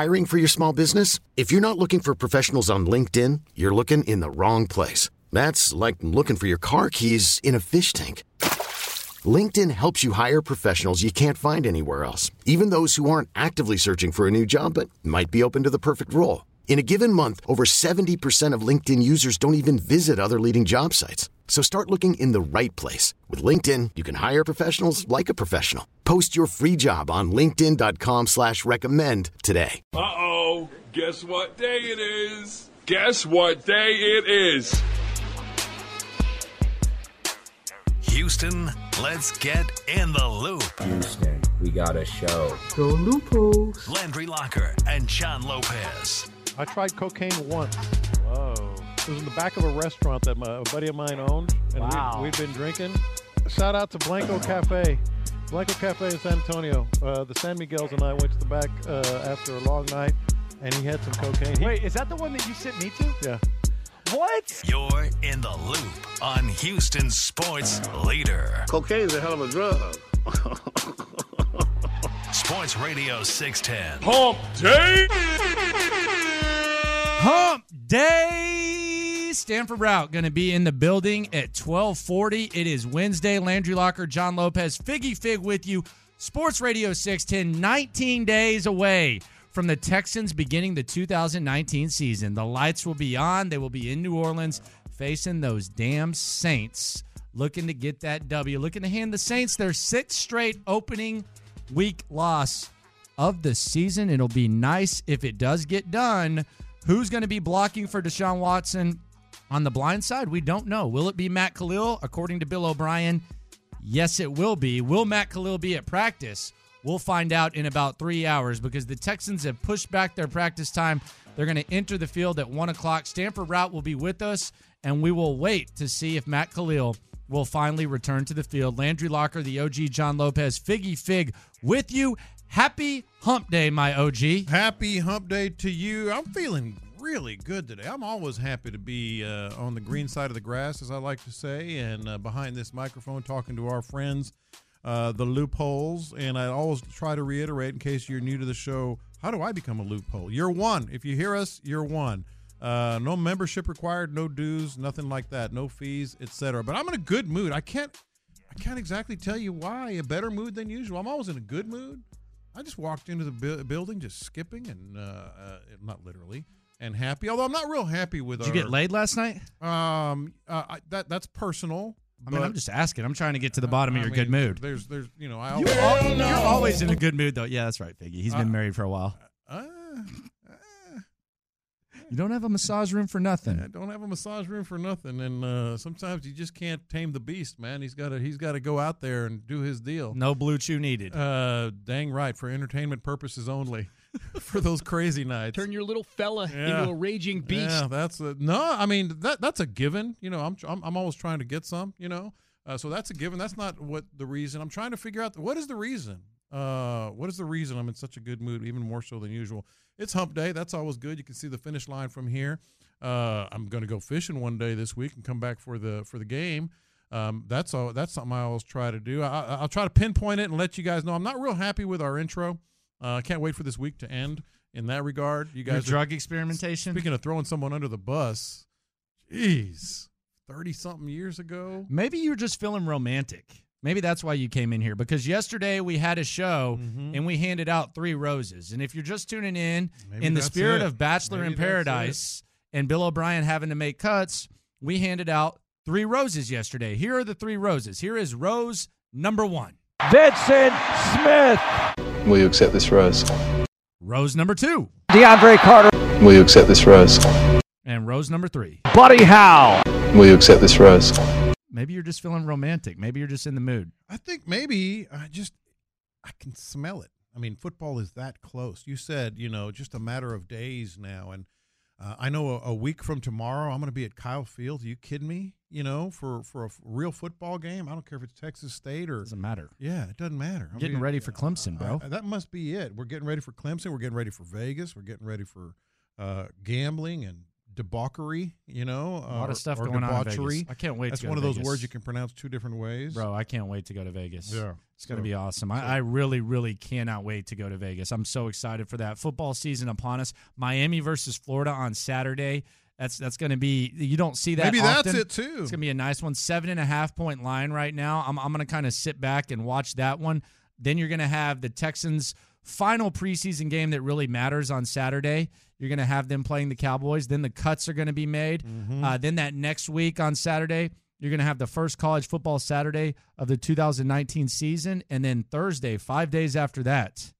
Hiring for your small business? If you're not looking for professionals on LinkedIn, you're looking in the wrong place. That's like looking for your car keys in a fish tank. LinkedIn helps you hire professionals you can't find anywhere else, even those who aren't actively searching for a new job but might be open to the perfect role. In a given month, over 70% of LinkedIn users don't even visit other leading job sites. So start looking in the right place. With LinkedIn, you can hire professionals like a professional. Post your free job on linkedin.com/recommend today. Uh-oh, guess what day it is? Guess what day it is? Houston, let's get in the loop. Houston, we got a show. Go Loopholes. Landry Locker and John Lopez. I tried cocaine once. Whoa. It was in the back of a restaurant that a buddy of mine owned, and we'd been drinking. Shout out to Blanco Cafe. Blanco Cafe in San Antonio. The San Miguels and I went to the back after a long night, and he had some cocaine. Wait, is that the one that you sent me to? Yeah. What? You're in the loop on Houston's sports leader. Cocaine's a hell of a drug. Sports Radio 610. Hump Day! Hump Day! Stanford Route going to be in the building at 12:40. It is Wednesday. Landry Locker, John Lopez, Figgy Fig with you. Sports Radio 610, 19 days away from the Texans beginning the 2019 season. The lights will be on. They will be in New Orleans facing those damn Saints, looking to get that W, looking to hand the Saints their sixth straight opening week loss of the season. It'll be nice if it does get done. Who's going to be blocking for Deshaun Watson on the blind side? We don't know. Will it be Matt Khalil? According to Bill O'Brien, yes, it will be. Will Matt Khalil be at practice? We'll find out in about 3 hours because the Texans have pushed back their practice time. They're going to enter the field at 1 o'clock. Stanford Route will be with us, and we will wait to see if Matt Khalil will finally return to the field. Landry Locker, the OG John Lopez, Figgy Fig with you. Happy Hump Day, my OG. Happy Hump Day to you. I'm feeling really good today. I'm always happy to be on the green side of the grass, as I like to say, and behind this microphone talking to our friends, the Loopholes. And I always try to reiterate, in case you're new to the show, how do I become a loophole? You're one. If you hear us, you're one. No membership required, no dues, nothing like that, no fees, etc. But I'm in a good mood. I can't exactly tell you why. A better mood than usual. I'm always in a good mood. I just walked into the building just skipping and not literally and happy. Although I'm not real happy with. Did you get laid last night? That's personal. I mean, I'm just asking. I'm trying to get to the bottom of your good mood. There's you're always in a good mood though. Yeah, that's right, Figgy. He's been married for a while. You don't have a massage room for nothing. I don't have a massage room for nothing, and sometimes you just can't tame the beast, man. He's got to go out there and do his deal. No Blue Chew needed. Dang right, for entertainment purposes only, for those crazy nights. Turn your little fella into a raging beast. Yeah, that's a given. You know, I'm always trying to get some. You know, so that's a given. That's not what the reason. I'm trying to figure out what is the reason. What is the reason I'm in such a good mood, even more so than usual? It's Hump Day. That's always good. You can see the finish line from here. I'm going to go fishing one day this week and come back for the game. That's something I always try to do. I'll try to pinpoint it and let you guys know. I'm not real happy with our intro. I can't wait for this week to end in that regard. You guys, your drug experimentation. Speaking of throwing someone under the bus, geez, 30-something years ago. Maybe you're just feeling romantic. Maybe that's why you came in here, because yesterday we had a show and we handed out 3 roses. And if you're just tuning in the spirit of Bachelor in Paradise and Bill O'Brien having to make cuts, we handed out 3 roses yesterday. Here are the 3 roses. Here is rose number 1. Vincent Smith. Will you accept this rose? Rose number 2. DeAndre Carter. Will you accept this rose? And rose number 3. Buddy Howe. Will you accept this rose? Maybe you're just feeling romantic. Maybe you're just in the mood. I think maybe I can smell it. I mean, football is that close. You said, just a matter of days now. And I know a week from tomorrow, I'm going to be at Kyle Field. Are you kidding me? For a real football game. I don't care if it's Texas State or. Doesn't matter. Yeah, it doesn't matter. Getting ready for Clemson, bro. That must be it. We're getting ready for Clemson. We're getting ready for Vegas. We're getting ready for gambling and debauchery, a lot of stuff or going on in debauchery. Vegas. I can't wait That's to go one to of those Vegas. words you can pronounce two different ways. Bro, I can't wait to go to Vegas. Yeah. It's going to be awesome. I really, really cannot wait to go to Vegas. I'm so excited for that. Football season upon us. Miami versus Florida on Saturday. That's going to be – you don't see that Maybe often. that's it, too. It's going to be a nice one. 7.5-point line right now. I'm going to kind of sit back and watch that one. Then you're going to have the Texans' final preseason game that really matters on Saturday. You're going to have them playing the Cowboys. Then the cuts are going to be made. Then that next week on Saturday, you're going to have the first college football Saturday of the 2019 season. And then Thursday, 5 days after that,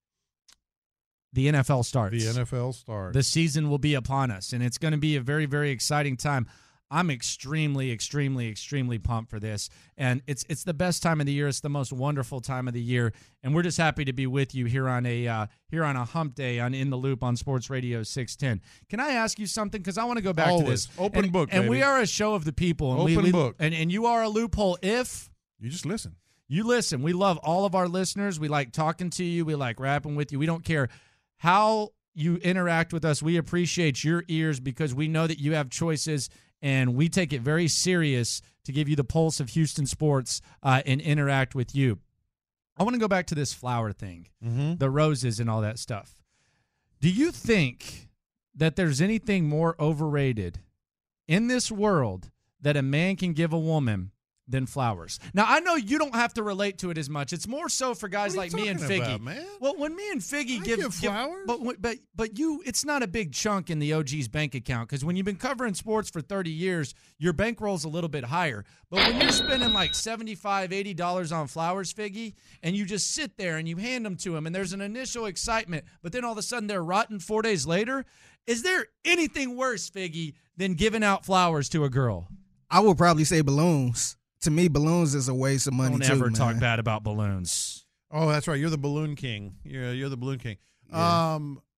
the NFL starts. The NFL starts. The season will be upon us, and it's going to be a very, very exciting time. I'm extremely, extremely, extremely pumped for this, and it's the best time of the year. It's the most wonderful time of the year, and we're just happy to be with you here on a hump day on In the Loop on Sports Radio 610. Can I ask you something? Because I want to go back to this. Open book, and we baby. are a show of the people. And Open book. And you are a loophole if You just listen. you listen. We love all of our listeners. We like talking to you. We like rapping with you. We don't care how you interact with us. We appreciate your ears because we know that you have choices, and we take it very serious to give you the pulse of Houston sports and interact with you. I want to go back to this flower thing, the roses and all that stuff. Do you think that there's anything more overrated in this world that a man can give a woman than flowers? Now, I know you don't have to relate to it as much. It's more so for guys What are like you me and talking Figgy. about, man? Well, when me and Figgy give flowers? but you, it's not a big chunk in the OG's bank account because when you've been covering sports for 30 years, your bankroll's a little bit higher. But when you're spending like $75, $80 on flowers, Figgy, and you just sit there and you hand them to him, and there's an initial excitement, but then all of a sudden they're rotten 4 days later, is there anything worse, Figgy, than giving out flowers to a girl? I would probably say balloons. To me, balloons is a waste of money, Don't too, ever man. talk bad about balloons. Oh, that's right. You're the balloon king. You're the balloon king. Yeah.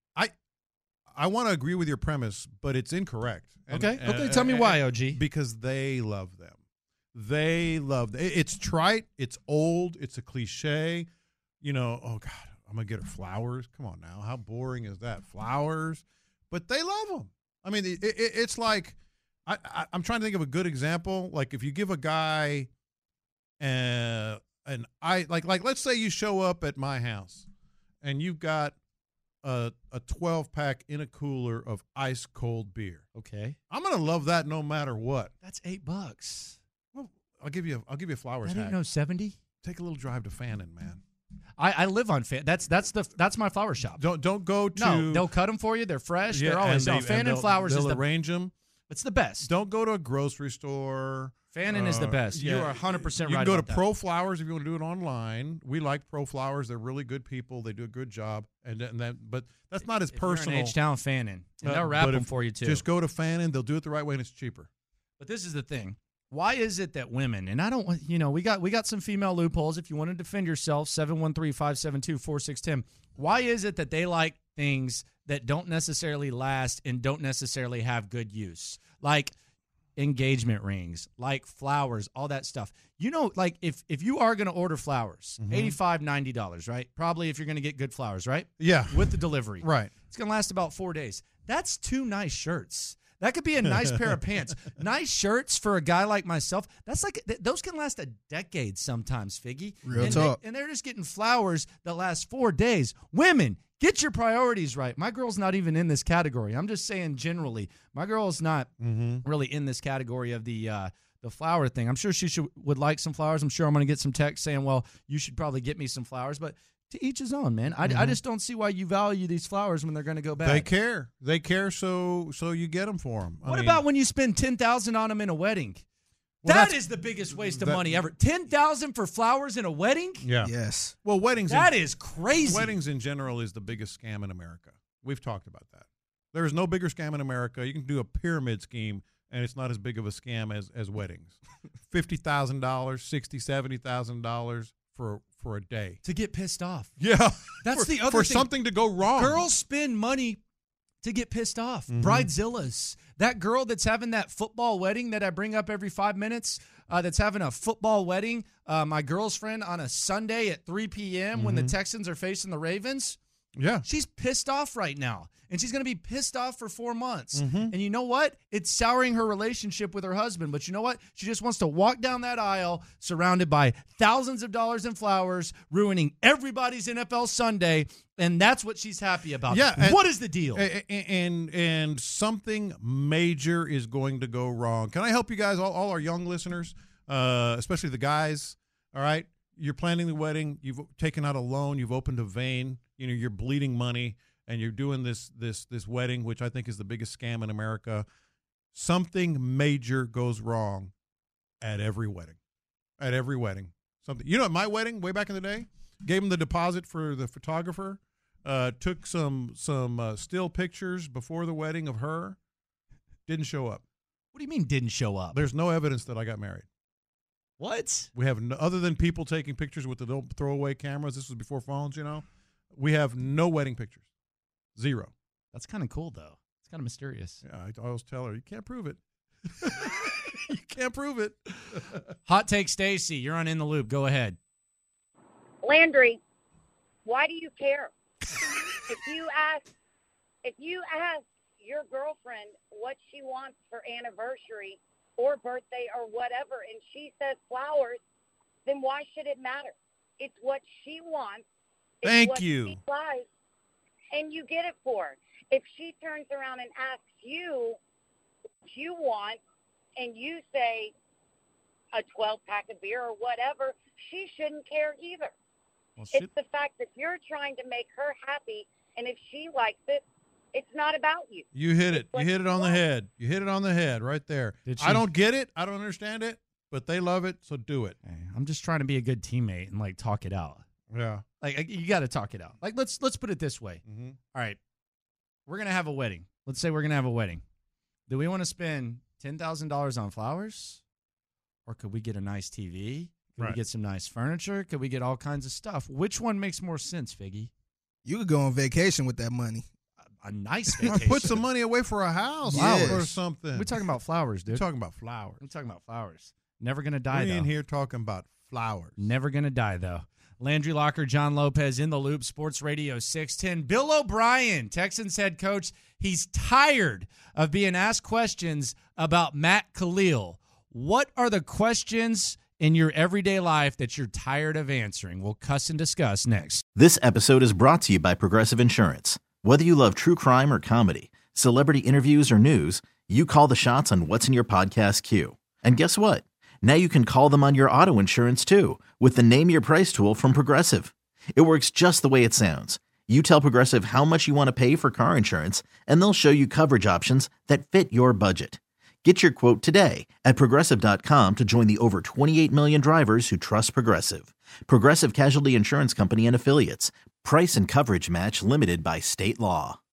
I want to agree with your premise, but it's incorrect. Okay. Tell me why, OG. Because they love them. They love them. It's trite. It's old. It's a cliche. Oh, God, I'm going to get her flowers. Come on now. How boring is that? Flowers. But they love them. I mean, it's like I'm trying to think of a good example. Like if you give a guy let's say you show up at my house and you've got a 12-pack in a cooler of ice cold beer. Okay. I'm gonna love that no matter what. That's $8. Well, I'll give you a flowers That hack. ain't no 70. Take a little drive to Fannin, man. I live on Fannin. That's my flower shop. Don't go to. No, they'll cut them for you. They're fresh. Yeah, They're always and no. Fannin they'll Flowers is they'll the arrange them. It's the best. Don't go to a grocery store. Fannin is the best. You yeah, are 100% right. You can go to about that. Pro Flowers if you want to do it online. We like Pro Flowers. They're really good people. They do a good job. But that's not as If personal. You're in H-Town Fannin, and they'll wrap but them if- for you too. Just go to Fannin. They'll do it the right way, and it's cheaper. But this is the thing. Why is it that women, and I don't want, we got some female loopholes. If you want to defend yourself, 713-572-4610. Why is it that they like things that don't necessarily last and don't necessarily have good use? Like engagement rings, like flowers, all that stuff. Like if you are going to order flowers, $85, $90, right? Probably if you're going to get good flowers, right? Yeah. With the delivery. Right. It's going to last about 4 days. That's 2 nice shirts. That could be a nice pair of pants. Nice shirts for a guy like myself. That's like those can last a decade sometimes, Figgy. Real talk. And they're just getting flowers that last 4 days. Women, get your priorities right. My girl's not even in this category. I'm just saying generally. My girl's not really in this category of the flower thing. I'm sure she would like some flowers. I'm sure I'm going to get some text saying, well, you should probably get me some flowers. But to each his own, man. I just don't see why you value these flowers when they're going to go bad. They care, so you get them for them. What about when you spend $10,000 on them in a wedding? Well, that is the biggest waste of money ever. $10,000 for flowers in a wedding? Yeah. Yes. Well, weddings. That is crazy. Weddings in general is the biggest scam in America. We've talked about that. There is no bigger scam in America. You can do a pyramid scheme, and it's not as big of a scam as weddings. $50,000, $60,000, $70,000 for a day to get pissed off. Yeah, That's the other for thing. something to go wrong. Girls spend money to get pissed off. Bridezillas. That girl that's having that football wedding that I bring up every 5 minutes, that's having a football wedding, my girl's friend on a Sunday at 3 p.m. when the Texans are facing the Ravens. Yeah. She's pissed off right now, and she's going to be pissed off for 4 months. Mm-hmm. And you know what? It's souring her relationship with her husband. But you know what? She just wants to walk down that aisle surrounded by thousands of dollars in flowers, ruining everybody's NFL Sunday, and that's what she's happy about. Yeah. What is the deal? And something major is going to go wrong. Can I help you guys, all our young listeners, especially the guys, all right? You're planning the wedding. You've taken out a loan. You've opened a vein. You know, you're bleeding money, and you're doing this wedding, which I think is the biggest scam in America. Something major goes wrong at every wedding. At every wedding. Something. You know, at my wedding, way back in the day, gave him the deposit for the photographer, took some still pictures before the wedding of her, didn't show up. What do you mean didn't show up? There's no evidence that I got married. What? We have other than people taking pictures with the little throwaway cameras. This was before phones, you know. We have no wedding pictures. Zero. That's kind of cool, though. It's kind of mysterious. Yeah, I always tell her, you can't prove it. You can't prove it. Hot Take Stacy, you're on In the Loop. Go ahead. Landry, why do you care? If you ask your girlfriend what she wants for anniversary or birthday or whatever, and she says flowers, then why should it matter? It's what she wants. It's Thank what you. She likes, and you get it for her. If she turns around and asks you what you want, and you say a 12-pack of beer or whatever, she shouldn't care either. Well, it's the fact that you're trying to make her happy, and if she likes it, it's not about you. You hit it. You hit it on the head. You hit it on the head right there. I don't get it. I don't understand it, but they love it, so do it. Hey, I'm just trying to be a good teammate and, like, talk it out. Yeah. Like, you got to talk it out. Like, let's put it this way. Mm-hmm. All right. We're going to have a wedding. Let's say we're going to have a wedding. Do we want to spend $10,000 on flowers? Or could we get a nice TV? Could we get some nice furniture? Could we get all kinds of stuff? Which one makes more sense, Figgy? You could go on vacation with that money. A nice vacation. Put some money away for a house or something. We're talking about flowers, dude. We're talking about flowers. We're talking about flowers. Never going to die, We're though. in here talking about flowers. Never going to die, though. Landry Locker, John Lopez, In the Loop, Sports Radio 610. Bill O'Brien, Texans head coach, he's tired of being asked questions about Matt Khalil. What are the questions in your everyday life that you're tired of answering? We'll cuss and discuss next. This episode is brought to you by Progressive Insurance. Whether you love true crime or comedy, celebrity interviews or news, you call the shots on what's in your podcast queue. And guess what? Now you can call them on your auto insurance too with the Name Your Price tool from Progressive. It works just the way it sounds. You tell Progressive how much you want to pay for car insurance, and they'll show you coverage options that fit your budget. Get your quote today at Progressive.com to join the over 28 million drivers who trust Progressive. Progressive Casualty Insurance Company and Affiliates. Price and coverage match limited by state law.